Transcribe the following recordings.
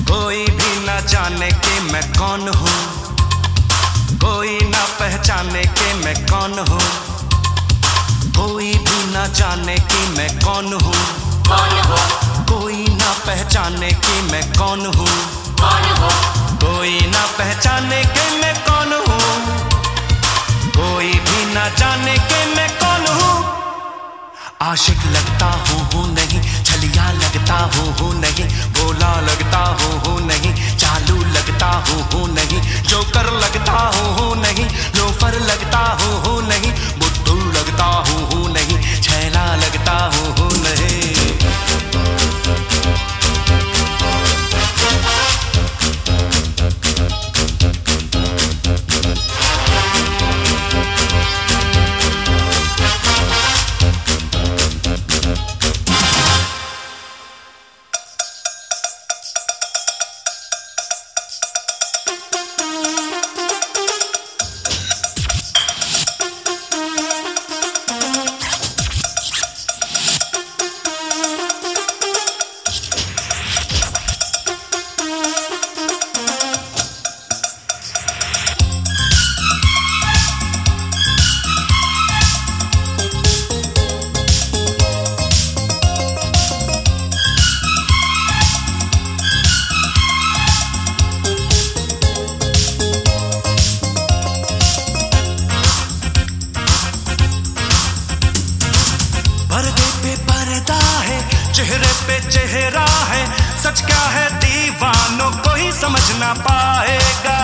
कोई भी ना जाने कि मैं कौन हूँ, कोई ना पहचाने कि मैं कौन हूँ, कोई भी ना जाने कि मैं कौन हूँ, कोई ना पहचाने कि मैं कौन हूँ, कोई ना पहचाने कि मैं कौन हूँ, कोई भी ना जाने कि मैं कौन हूँ। आशिक लगता हूँ नहीं, छलिया लगता हूँ नहीं, भोला लगता हूँ नहीं, चालू लगता हूँ नहीं, जोकर लगता हूँ नहीं, लोफर लगता हूँ नहीं, बुद्धू लगता हूँ नहीं, छैला लगता हूँ नहीं। चेहरे पे चेहरा है, सच क्या है दीवानों को ही समझ ना पाएगा।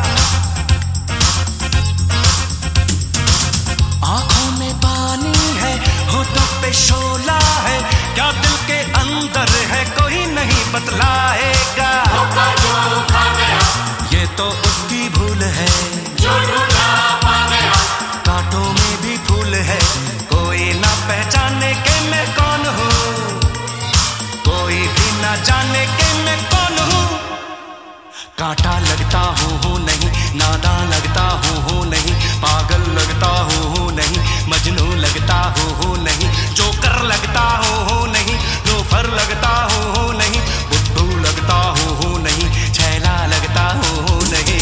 आंखों में पानी है, होठों पे शोला है, क्या दिल के अंदर है कोई नहीं बतलाएगा। जो खा गया ये तो उसकी भूल है, जो ढूंढा पा गया, कांटों में भी फूल है, कोई ना पहचाने के मैं कौन हूँ, कोई भी ना जाने के मैं कौन हूँ। कांटा लगता हूँ नहीं, नादान लगता हूँ नहीं, पागल लगता हूँ नहीं, मजनू लगता हूँ नहीं, जोकर लगता हूँ नहीं, लोफर लगता हूँ नहीं, बुद्धू लगता हूँ नहीं, छैला लगता हूँ नहीं।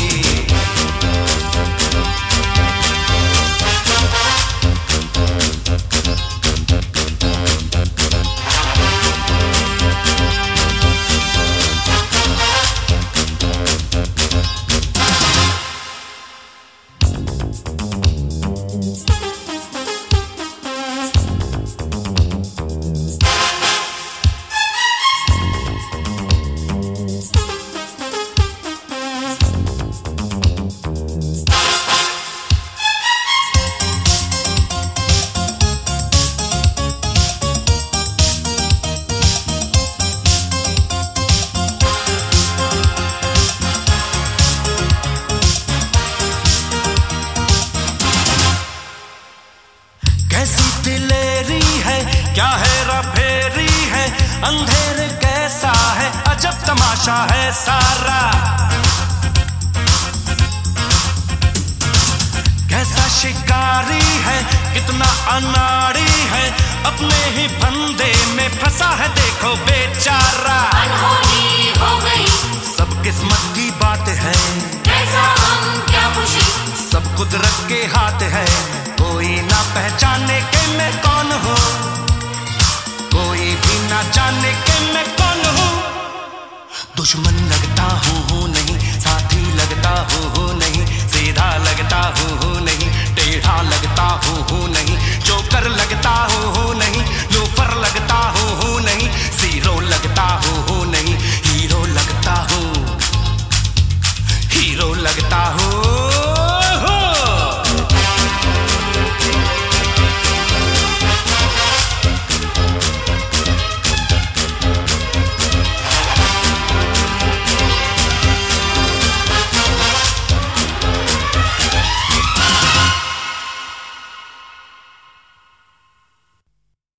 कैसी दिलेरी है, क्या है रफेरी है, अंधेरे कैसा है, अजब तमाशा है सारा। कैसा शिकारी है, कितना अनाड़ी है, अपने ही फंदे में फंसा है देखो बेचारा। अनहोनी हो गई सब किस्मत की बात है, कैसा हम क्या खुशी, सब कुदरत के हाथ है, कोई ना पहचाने के मैं कौन हूँ, कोई भी ना जाने के मैं कौन हूँ। दुश्मन लगता हूँ नहीं, साथी लगता हूँ नहीं, सीधा लगता हूँ नहीं, टेढ़ा लगता हूँ नहीं, जोकर